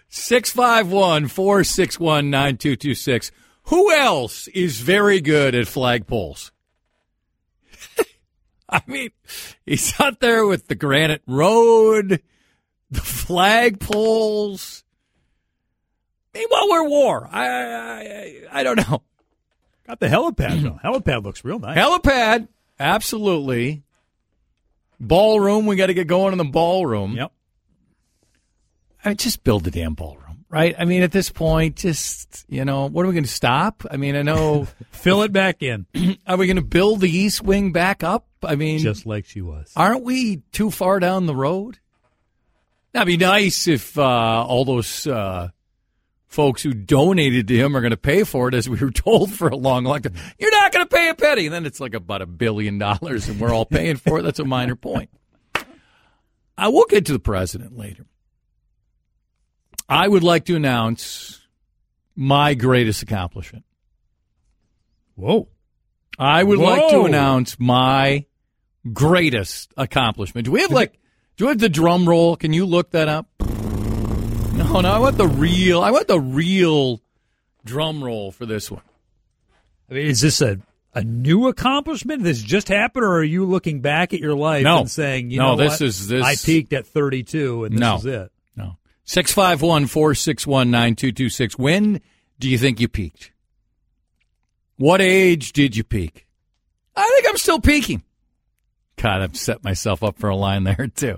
651-461-9226. Who else is very good at flagpoles? I mean, he's out there with the granite road, the flagpoles. Meanwhile, we're war. I don't know. Got the helipad, though. Helipad looks real nice. Helipad, absolutely. Ballroom, we got to get going in the ballroom. Yep. I mean, just build the damn ballroom, right? I mean, at this point, just, what are we going to stop? I mean, I know. Fill it back in. Are we going to build the East Wing back up? I mean. Just like she was. Aren't we too far down the road? That'd be nice if all those folks who donated to him are going to pay for it, as we were told for a long time. You're not going to pay a penny. And then it's like about $1 billion, and we're all paying for it. That's a minor point. I will get to the president later. I would like to announce my greatest accomplishment. Whoa. I would like to announce my greatest accomplishment. Do we have the drum roll? Can you look that up? No, I want the real drum roll for this one. I mean, is this a new accomplishment? This just happened, or are you looking back at your life and saying, this is I peaked at 32 and this is it? No. 651-461-9226. When do you think you peaked? What age did you peak? I think I'm still peaking. God, I've set myself up for a line there, too.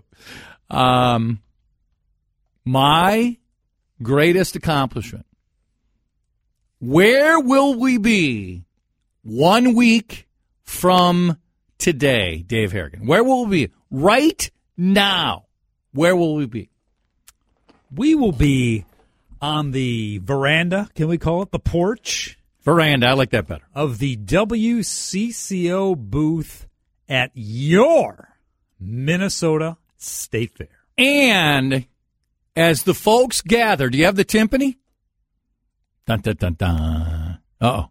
My greatest accomplishment. Where will we be 1 week from today, Dave Harrigan? Where will we be? Right now, where will we be? We will be on the veranda, can we call it? The porch? Veranda, I like that better. Of the WCCO booth at your Minnesota State Fair. And as the folks gather, do you have the timpani? Dun, dun, dun, dun. Uh-oh.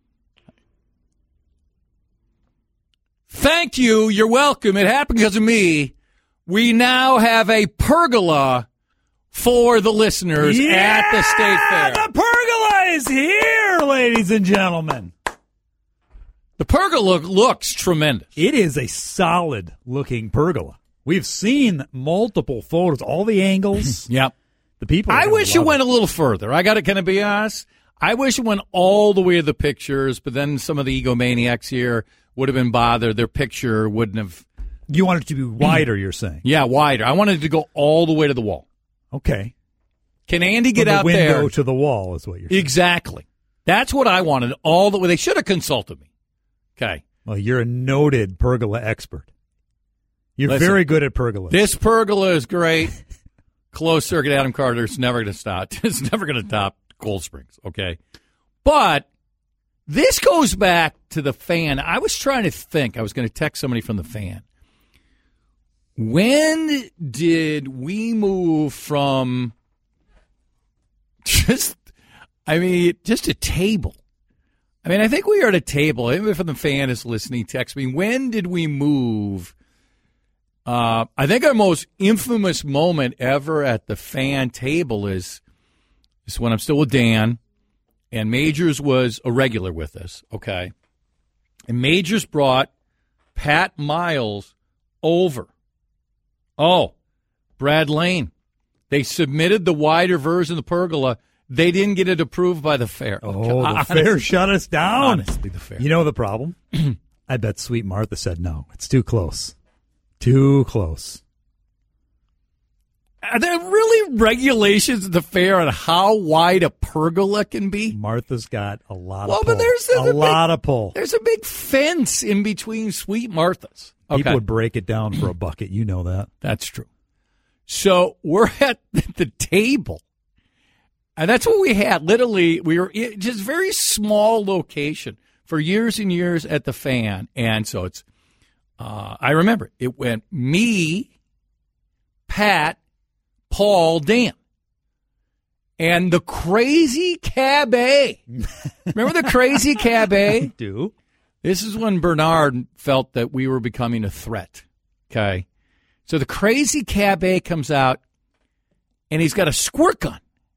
Thank you. You're welcome. It happened because of me. We now have a pergola for the listeners at the State Fair. The pergola is here, ladies and gentlemen. The pergola looks tremendous. It is a solid-looking pergola. We've seen multiple photos, all the angles. Yep. The people. I wish it went a little further. I got to kind of be honest. I wish it went all the way to the pictures, but then some of the egomaniacs here would have been bothered. Their picture wouldn't have. You want it to be wider, you're saying? Yeah, wider. I wanted it to go all the way to the wall. Okay. Can Andy get From out the there? window to the wall is what you're saying. Exactly. That's what I wanted. All the way. They should have consulted me. Okay. Well, you're a noted pergola expert. You're very good at pergolas. This pergola is great. Closed circuit Adam Carter is never going to stop. It's never going to top Cold Springs. Okay. But this goes back to the Fan. I was trying to think. I was going to text somebody from the Fan. When did we move from just a table? I mean, I think we are at a table. If the Fan is listening, text me. When did we move? I think our most infamous moment ever at the Fan table is when I'm still with Dan, and Majors was a regular with us, okay? And Majors brought Pat Miles over. Oh, Brad Lane. They submitted the wider version of the pergola. They didn't get it approved by the fair. Oh, the fair shut us down. Honestly, the fair. You know the problem? I bet Sweet Martha said no. It's too close. Too close. Are there really regulations at the fair on how wide a pergola can be? Martha's got a lot of pull. But there's a lot of pull. There's a big fence in between Sweet Martha's. Okay. People would break it down for a bucket. You know that. That's true. So we're at the table. And that's what we had. Literally, we were in just very small location for years and years at the Fan. And so it's, I remember it went me, Pat, Paul, Dan. And the Crazy Cabaret. Remember the Crazy Cabaret? I do. This is when Bernard felt that we were becoming a threat. Okay. So the Crazy Cabaret comes out, and he's got a squirt gun.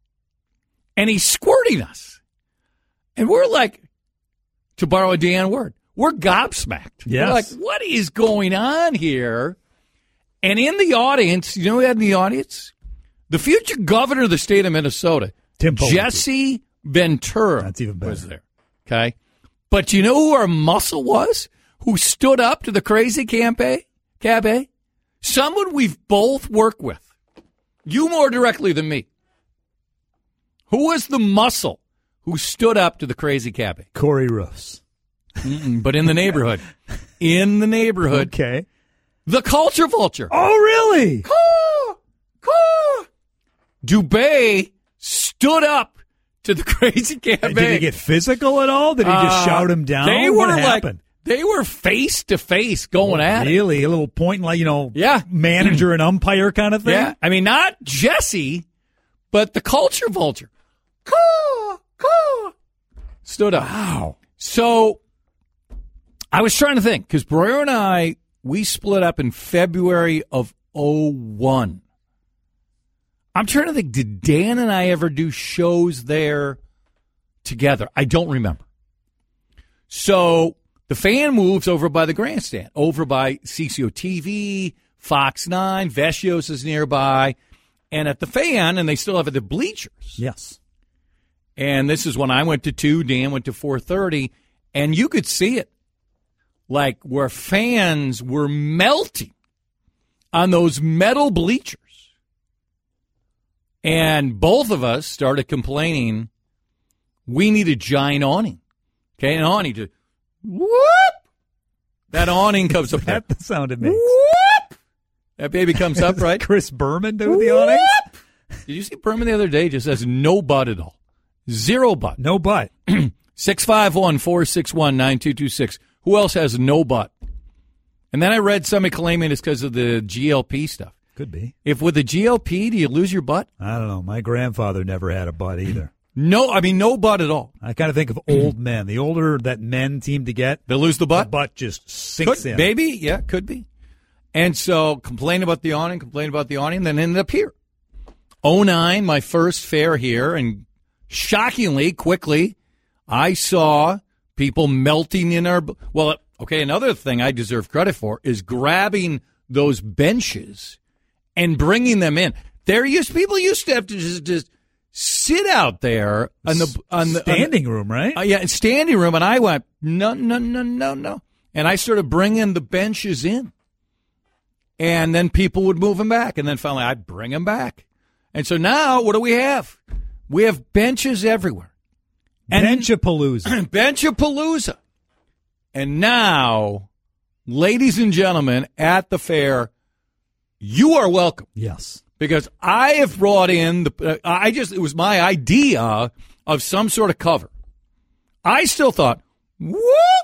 And he's squirting us. And we're like, to borrow a Dan word, we're gobsmacked. Yes. We're like, what is going on here? And in the audience, you know who we had in the audience? The future governor of the state of Minnesota, Tim Polenki. Jesse Ventura. That's even better. Was there. Okay. But you know who our muscle was? Who stood up to the crazy cabe? Someone we've both worked with. You more directly than me. Who was the muscle who stood up to the crazy cabe? Corey Roos. But in the neighborhood. In the neighborhood. Okay. The culture vulture. Oh, really? Caw. Dubé stood up to the crazy cabe. Did he get physical at all? Did he just shout him down? What happened? They were face to face going at it. Really? A little pointing, like, yeah. Manager and umpire kind of thing? Yeah. I mean, not Jesse, but the culture vulture. Caw. Stood up. Wow. So I was trying to think, because Breuer and I, we split up in February of 2001. I'm trying to think, did Dan and I ever do shows there together? I don't remember. So the Fan moves over by the grandstand, over by CCO TV, Fox 9, Vesios is nearby, and at the Fan, and they still have the bleachers. Yes. And this is when I went to 2, Dan went to 4:30, and you could see it, like where fans were melting on those metal bleachers. And both of us started complaining we need a giant awning. Okay, an awning to whoop. That awning comes up there. That's the sound it makes. Whoop. That baby comes up, right? Chris Berman do the awnings? Did you see Berman the other day? Just has no butt at all. Zero butt. No butt. 651-461-9226. Who else has no butt? And then I read somebody claiming it's because of the GLP stuff. Could be. If with the GLP, do you lose your butt? I don't know. My grandfather never had a butt either. No, I mean, no butt at all. I kind of think of old men. The older that men seem to get, they lose the butt? The butt just sinks in. Maybe, yeah, could be. And so complain about the awning, then ended up here. 2009, my first fair here, and shockingly, quickly, I saw people melting in our... Well, okay, another thing I deserve credit for is grabbing those benches and bringing them in. People used to have to just sit out there on the standing room, right? Standing room, and I went, no. And I started bringing the benches in. And then people would move them back, and then finally I'd bring them back. And so now, what do we have? We have benches everywhere. Benchapalooza. Benchapalooza. And now, ladies and gentlemen, at the fair, you are welcome. Yes. Because I have brought in it was my idea of some sort of cover. I still thought, whoop,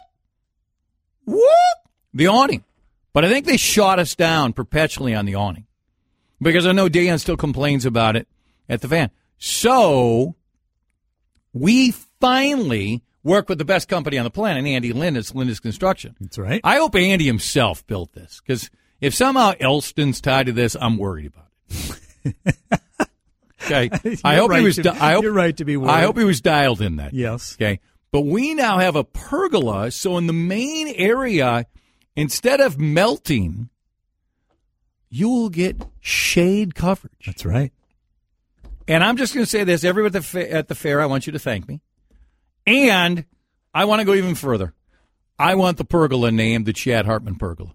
the awning. But I think they shot us down perpetually on the awning. Because I know Dan still complains about it at the Fan. So, we finally work with the best company on the planet, Andy Lindis Construction. That's right. I hope Andy himself built this, because if somehow Elston's tied to this, I'm worried about it. Okay, You're right to be worried. I hope he was dialed in that. Yes. Okay, but we now have a pergola, so in the main area, instead of melting, you will get shade coverage. That's right. And I'm just going to say this: everyone at the fair, I want you to thank me. And I want to go even further. I want the pergola named the Chad Hartman Pergola.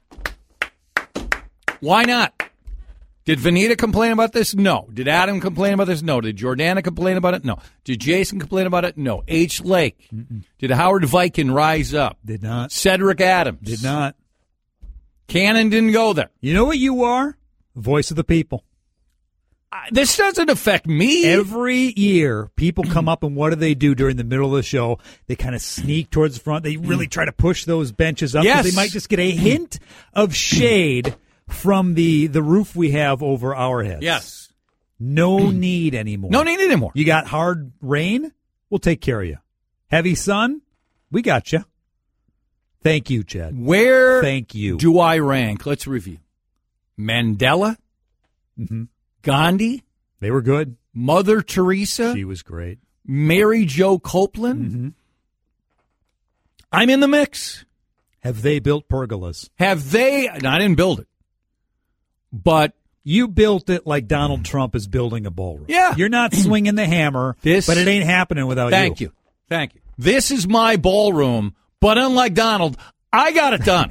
Why not? Did Vanita complain about this? No. Did Adam complain about this? No. Did Jordana complain about it? No. Did Jason complain about it? No. H. Lake. Mm-mm. Did Howard Viking rise up? Did not. Cedric Adams. Did not. Cannon didn't go there. You know what you are? Voice of the people. This doesn't affect me. Every year, people come up and what do during the middle of the show? They kind of sneak towards the front. They really try to push those benches up because they might just get a hint of shade from the roof we have over our heads. Yes. No need anymore. No need anymore. You got hard rain? We'll take care of you. Heavy sun? We got you. Thank you, Chad. Thank you. Do I rank? Let's review. Mandela? Mm-hmm. Gandhi? They were good. Mother Teresa. She was great. Mary Jo Copeland. Mm-hmm. I'm in the mix. Have they built pergolas? Have they? No, I didn't build it. But you built it like Donald Trump is building a ballroom. Yeah. You're not swinging the hammer, but it ain't happening without you. Thank you. Thank you. This is my ballroom, but unlike Donald, I got it done.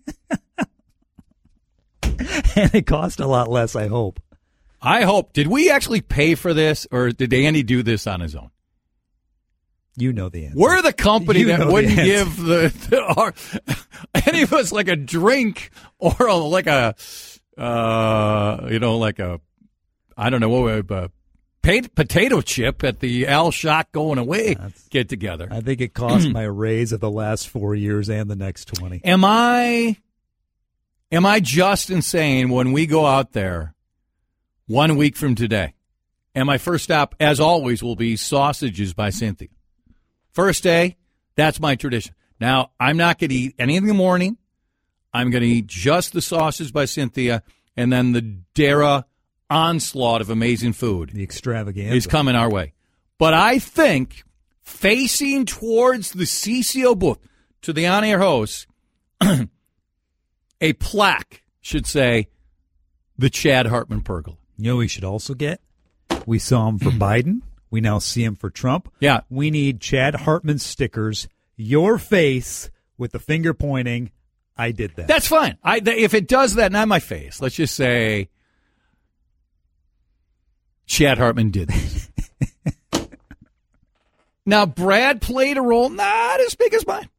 And it cost a lot less, I hope. I hope. Did we actually pay for this, or did Andy do this on his own? You know the answer. We're the company that wouldn't give any of us like a drink or like a potato chip at the Al Shock going away get together. I think it cost my raise of the last 4 years and the next 20. Am I just insane when we go out there 1 week from today? And my first stop, as always, will be Sausages by Cynthia. First day, that's my tradition. Now, I'm not going to eat anything in the morning. I'm going to eat just the Sausages by Cynthia, and then the Dara onslaught of amazing food. The extravaganza is coming our way. But I think facing towards the CCO booth to the on-air host, a plaque should say, the Chad Hartman Pergola. You know we should also get? We saw him for Biden. We now see him for Trump. Yeah. We need Chad Hartman stickers, your face with the finger pointing. I did that. That's fine. If it does that, not my face. Let's just say Chad Hartman did this. Now, Brad played a role not as big as mine.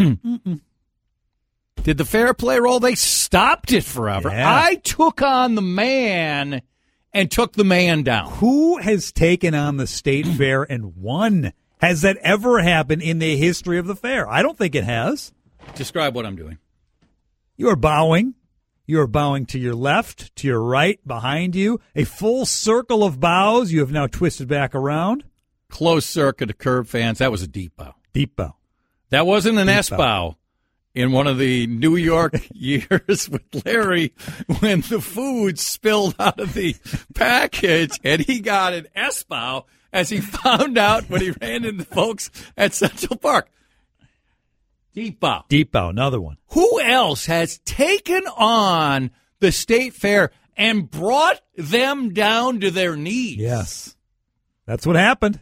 Did the fair play a role? They stopped it forever. Yeah. I took on the man and took the man down. Who has taken on the state fair and won? Has that ever happened in the history of the fair? I don't think it has. Describe what I'm doing. You are bowing. You are bowing to your left, to your right, behind you. A full circle of bows. You have now twisted back around. Close circuit of Curb fans. That was a deep bow. Deep bow. That wasn't an S bow. In one of the New York years with Larry, when the food spilled out of the package and he got an S-bow as he found out when he ran into folks at Central Park. Deep bow. Deep bow, another one. Who else has taken on the state fair and brought them down to their knees? Yes. That's what happened.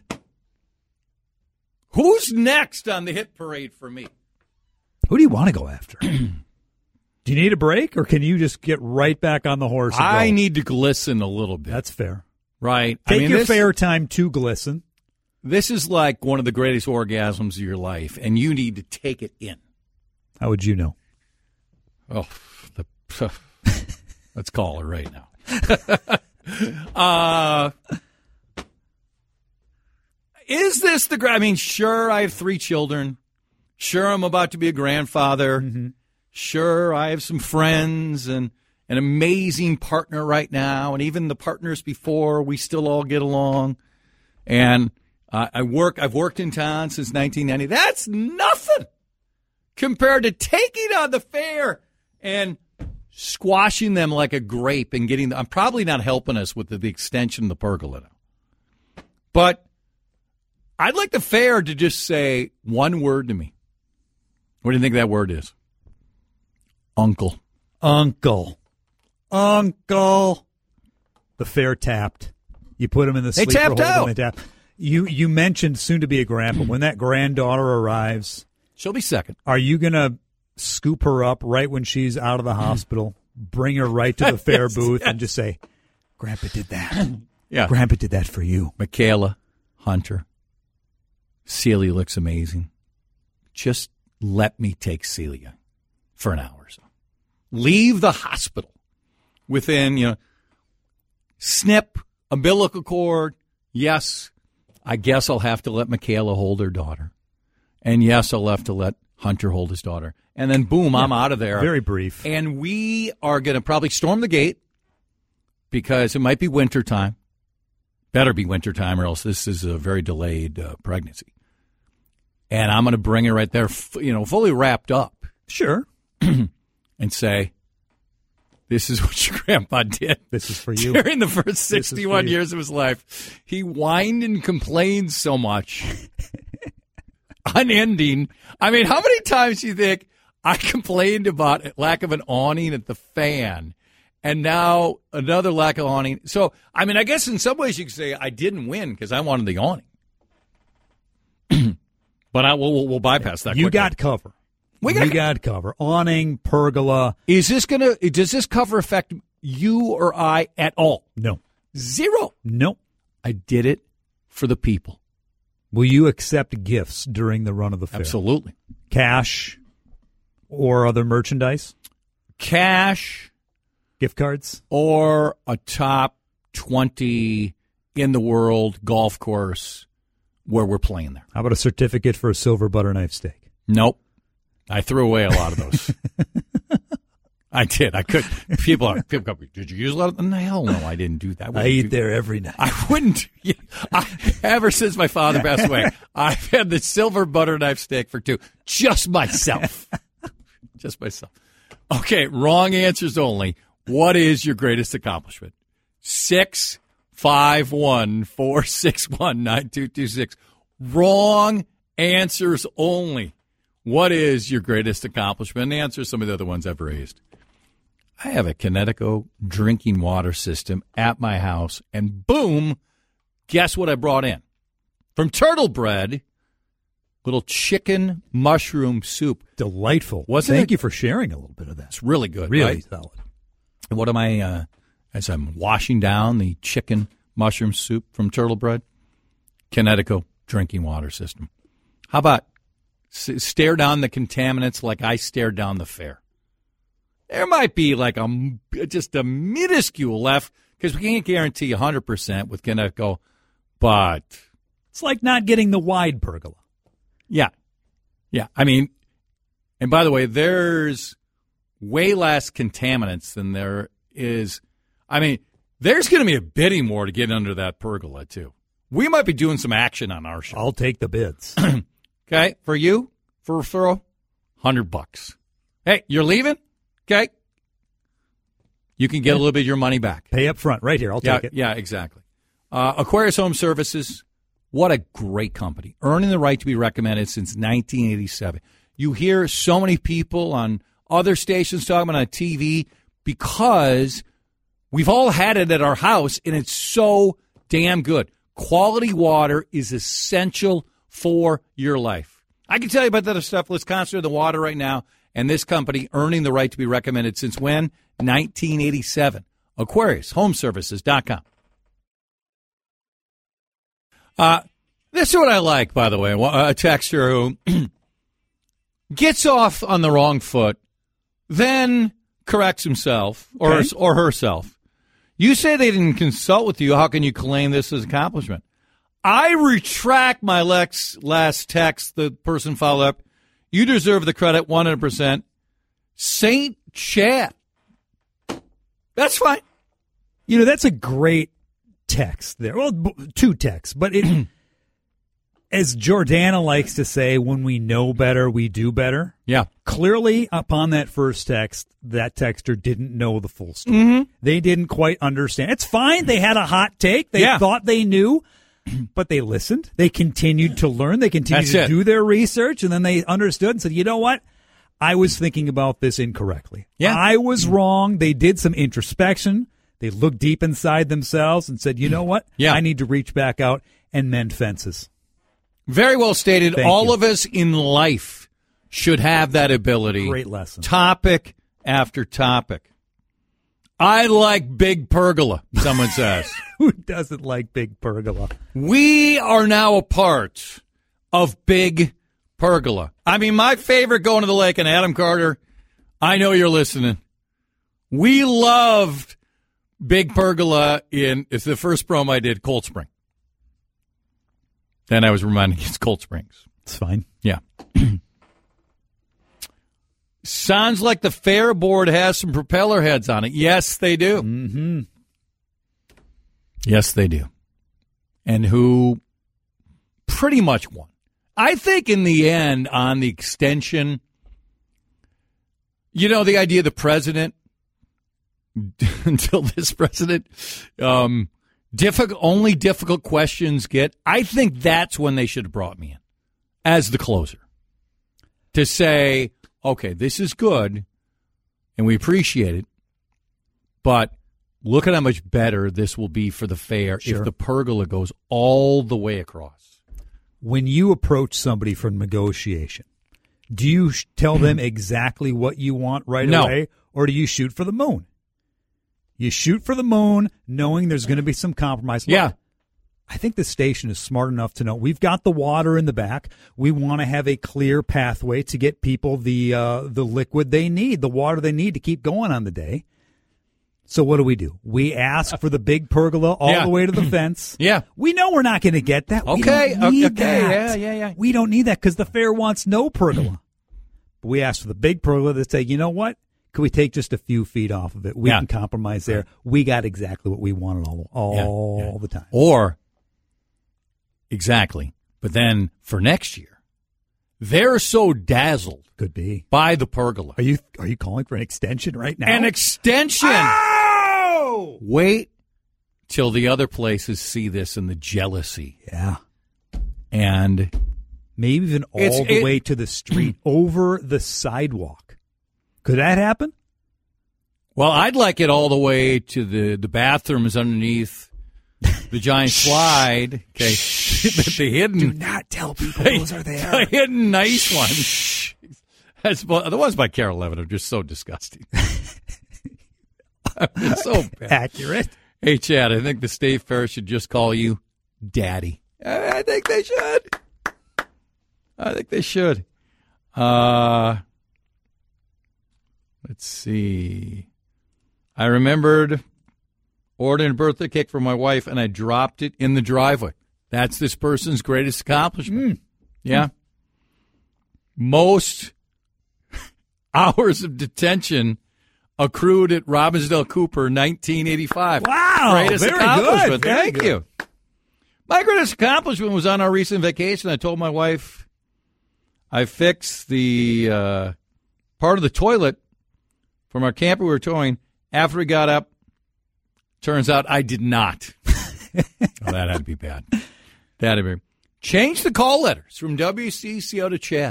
Who's next on the hit parade for me? Who do you want to go after? Do you need a break, or can you just get right back on the horse? I need to glisten a little bit. That's fair. Right. Take your fair time to glisten. This is like one of the greatest orgasms of your life, and you need to take it in. How would you know? Oh, let's call her right now. Is this the... I mean, sure, I have 3 children. Sure, I'm about to be a grandfather. Mm-hmm. Sure, I have some friends and an amazing partner right now. And even the partners before, we still all get along. And I've worked in town since 1990. That's nothing compared to taking on the fair and squashing them like a grape and getting them. I'm probably not helping us with the extension of the pergola now. But I'd like the fair to just say one word to me. What do you think that word is? Uncle. Uncle. Uncle. The fair tapped. You put them in the sleeper tapped hold out. and they tap. You mentioned soon to be a grandpa. When that granddaughter arrives, she'll be second. Are you going to scoop her up right when she's out of the hospital, bring her right to the fair booth, and just say, Grandpa did that. Yeah. Grandpa did that for you. Michaela, Hunter, Celia looks amazing. Just let me take Celia for an hour or so. Leave the hospital within, snip, umbilical cord. Yes, I guess I'll have to let Michaela hold her daughter. And yes, I'll have to let Hunter hold his daughter. And then, boom, I'm out of there. Very brief. And we are going to probably storm the gate because it might be wintertime. Better be wintertime or else this is a very delayed pregnancy. And I'm going to bring her right there, fully wrapped up. Sure. And say, This is what your grandpa did. This is for you. During the first 61 years of his life, he whined and complained so much. Unending. I mean, how many times do you think I complained about lack of an awning at the fan, and now another lack of awning? So, I mean, I guess in some ways you could say I didn't win because I wanted the awning. But we'll bypass that. You quickly. got cover. We got cover. Awning, pergola. Does this cover affect you or I at all? No. Zero. No. I did it for the people. Will you accept gifts during the run of the fair? Absolutely. Cash or other merchandise? Cash. Gift cards? Or a top 20 in the world golf course where we're playing there. How about a certificate for a silver butter knife steak? Nope. I threw away a lot of those. I did. I could. People come, did you use a lot of them? Hell no, I didn't do that. I eat there every night. I wouldn't. Ever since my father passed away, I've had the silver butter knife steak for two. Just myself. Just myself. Okay, wrong answers only. What is your greatest accomplishment? 651-461-9226. Wrong answers only. What is your greatest accomplishment? And answer some of the other ones I've raised. I have a Connecticut drinking water system at my house, and boom, guess what I brought in? From Turtle Bread, little chicken mushroom soup. Delightful. Thank you for sharing a little bit of that. It's really good. Really right? solid. And what am I, as I'm washing down the chicken mushroom soup from Turtle Bread? Connecticut drinking water system. How about stare down the contaminants like I stared down the fair? There might be like just a minuscule left because we can't guarantee 100% with Connecticut, but it's like not getting the wide pergola. Yeah. Yeah. I mean, and by the way, there's way less contaminants than there is. I mean, there's going to be a bidding war to get under that pergola, too. We might be doing some action on our show. I'll take the bids. Okay, for you, for referral, $100. Hey, you're leaving? Okay. You can get a little bit of your money back. Pay up front, right here. I'll take it. Yeah, exactly. Aquarius Home Services, what a great company. Earning the right to be recommended since 1987. You hear so many people on other stations talking about on TV because we've all had it at our house, and it's so damn good. Quality water is essential for your life. I can tell you about that stuff. Let's concentrate on the water right now. And this company earning the right to be recommended since when? 1987. AquariusHomeservices.com. This is what I like, by the way. A texter who gets off on the wrong foot, then corrects himself or herself. You say they didn't consult with you. How can you claim this as accomplishment? I retract my last text. The person followed up. You deserve the credit 100%. Saint Chad. That's fine. You know, that's a great text there. Well, two texts, but it, as Jordana likes to say, when we know better, we do better. Yeah. Clearly, upon that first text, that texter didn't know the full story. Mm-hmm. They didn't quite understand. It's fine. They had a hot take. They thought they knew, but they listened. They continued to learn. They continued to do their research, and then they understood and said, you know what? I was thinking about this incorrectly. Yeah. I was wrong. They did some introspection. They looked deep inside themselves and said, you know what? Yeah. I need to reach back out and mend fences. Very well stated. Thank All you. of us in life should have that ability. Great lesson. Topic after topic. I like big pergola, someone says. Who doesn't like big pergola? We are now a part of big pergola. I mean, my favorite going to the lake, and Adam Carter, I know you're listening. We loved big pergola it's the first promo I did, Cold Spring. Then I was reminding you it's Cold Springs. It's fine. Yeah. Sounds like the fair board has some propeller heads on it. Yes, they do. Mm-hmm. Yes, they do. And who pretty much won. I think in the end, on the extension, you know, the idea of the president until this president. Only difficult questions get. I think that's when they should have brought me in as the closer to say, okay, this is good and we appreciate it, but look at how much better this will be for the fair if the pergola goes all the way across. When you approach somebody for negotiation, do you tell them exactly what you want right away, or do you shoot for the moon? You shoot for the moon knowing there's going to be some compromise. Look, yeah. I think the station is smart enough to know we've got the water in the back. We want to have a clear pathway to get people the liquid they need, the water they need to keep going on the day. So what do? We ask for the big pergola all the way to the fence. Yeah. We know we're not going to get that. Okay. We don't need that. Yeah. We don't need that because the fair wants no pergola. But we ask for the big pergola to say, you know what? Could we take just a few feet off of it? We can compromise there. We got exactly what we wanted all the time. Or, exactly. But then for next year, they're so dazzled. Could be. By the pergola. Are you calling for an extension right now? An extension! Oh! Wait till the other places see this and the jealousy. Yeah. And maybe even all the way to the street, over the sidewalk. Could that happen? Well, I'd like it all the way to the bathrooms underneath the giant slide. Okay. The hidden. Do not tell people those are there. The hidden nice ones. The ones by Carol Levin are just so disgusting. So bad. Accurate. Hey, Chad, I think the State Fair should just call you Daddy. I think they should. Let's see. I remembered ordering a birthday cake for my wife, and I dropped it in the driveway. That's this person's greatest accomplishment. Yeah. Most hours of detention accrued at Robbinsdale Cooper, 1985. Wow. Greatest accomplishment. Good. Thank you. My greatest accomplishment was on our recent vacation. I told my wife I fixed the part of the toilet from our camper we were towing. After we got up, turns out I did not. Well, that had to be bad. That had to be. Change the call letters from WCCO to Chad.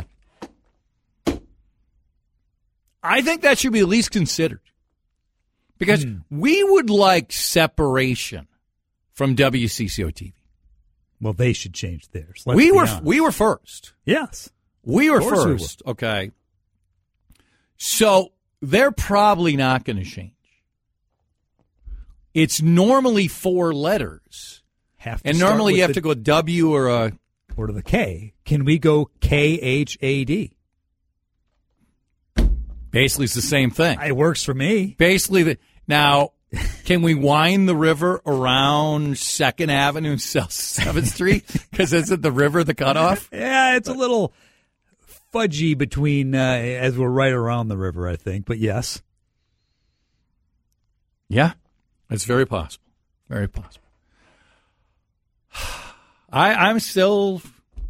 I think that should be at least considered. Because we would like separation from WCCO TV. Well, they should change theirs. We were first. Yes. We were first. Okay. So they're probably not going to change. It's normally 4 letters. And normally you have to go W or to the K. Can we go KHAD? Basically, it's the same thing. It works for me. Basically, now, can we wind the river around 2nd Avenue and 7th Street? Because isn't the river the cutoff? Yeah, it's a little fudgy between, as we're right around the river, I think. But yes. Yeah, it's very possible. Very possible. I'm still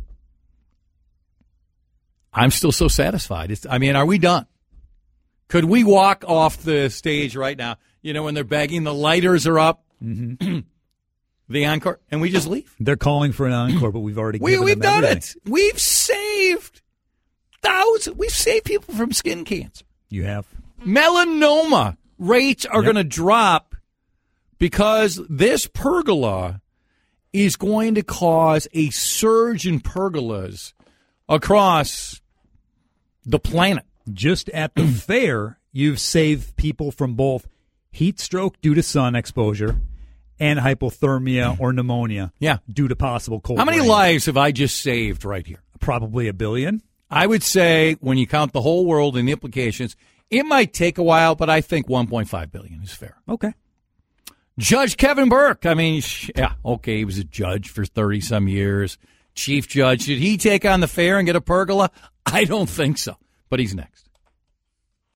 so satisfied. Are we done? Could we walk off the stage right now? You know, when they're begging, the lighters are up, the encore, and we just leave. They're calling for an encore, but we've already given we've them done it. We've saved thousands. We've saved people from skin cancer. You have. Melanoma rates are going to drop because this pergola is going to cause a surge in pergolas across the planet. Just at the fair, you've saved people from both heat stroke due to sun exposure and hypothermia or pneumonia due to possible cold How many rain. lives have I just saved right here? Probably 1 billion. I would say when you count the whole world and the implications, it might take a while, but I think 1.5 billion is fair. Okay. Judge Kevin Burke, he was a judge for 30-some years. Chief judge, did he take on the fair and get a pergola? I don't think so, but he's next.